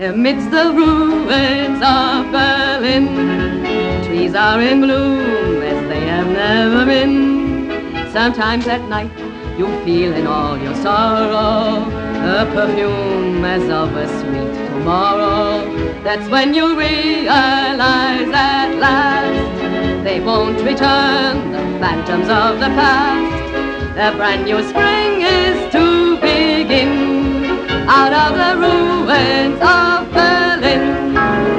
amidst the ruins of Berlin. Trees are in bloom as they have never been. Sometimes at night you feel in all your sorrow a perfume as of a sweet tomorrow. That's when you realize at last they won't return, the phantoms of the past. The brand new spring is to begin out of the ruins of Berlin.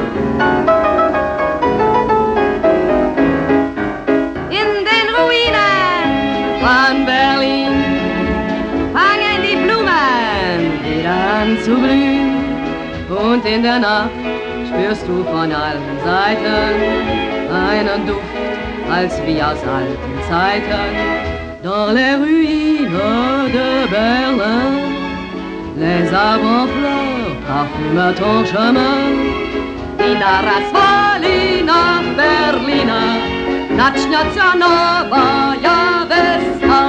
In den Ruinen von Berlin fangen die Blumen wieder an zu blühen. Und in der Nacht spürst du von allen Seiten einen Duft, als wie aus alten Zeiten. Dans les ruines de Berlin, les arbres en fleurs parfument ton chemin. I naraz woli na Berlina, начнется новая весна.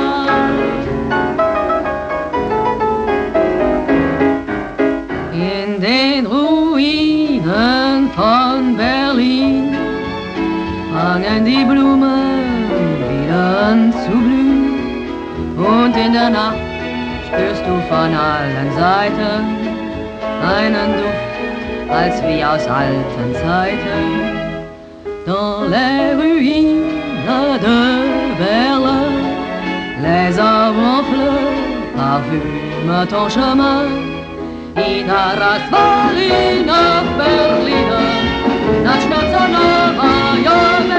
In den Ruinen von Berlin fangen die Blumen wieder an zu blühen. Und in der Nacht spürst du von allen Seiten einen Duft, als wie aus alten Zeiten. Dans les ruines de Berlin, les arbres en fleurs parfument ton chemin. I naraz woli na Berlina, начнется новая